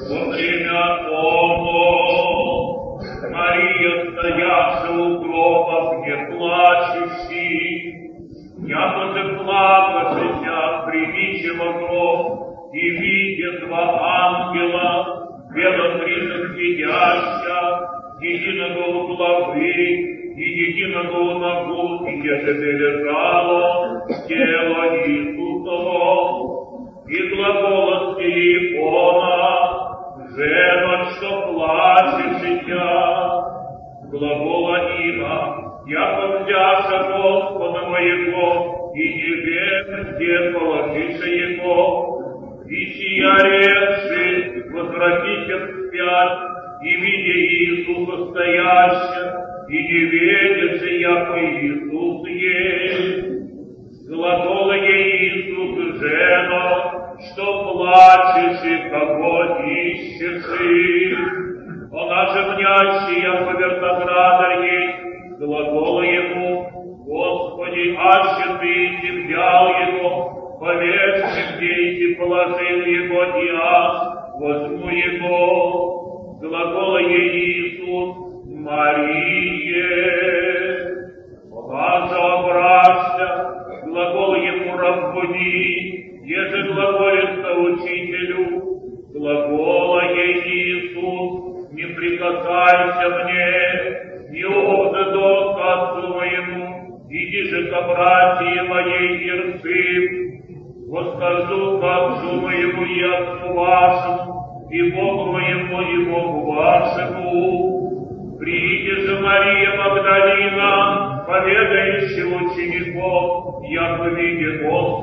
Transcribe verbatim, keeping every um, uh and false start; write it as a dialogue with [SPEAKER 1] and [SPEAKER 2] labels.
[SPEAKER 1] Во время того Мария, стоявшая у гроба, где плачущий, якоже плакавшися, приличила гроб, и видя два ангела, белокрылых сидяща, единого у главы и единого у ногу, и где лежало тело Иисусово. И глаголос Иона, «Жена, что плачешь сейчас?» Глагола Има, «Яко взяша Господа моего, и не век, где положиша его, и сия речи возвратите вспять, и видя Иисуса стоящего, и не видя, яко Иисус есть». Глагола ей Иисус, «Жена, что плачешь и кого ищешь?» Она же мнящая по вертоградар ей, глагола ему, «Господи, аще ты и взял его, повешься здесь и положил его, и я возьму его». Глагола ей Иисус, «Марие». Она же обраща, глагол ему «Раббуни», еже глаголится учителю, глагола ей Иисус, «Не прикасайся мне, не отдадут к отцу моему, иди же к братьям моей Ирцы, восхожу к отцу моему и отцу вашему, и Богу моему и Богу вашему». Приди же, Мария Магдалина, поведающая учеников, яко виде Господа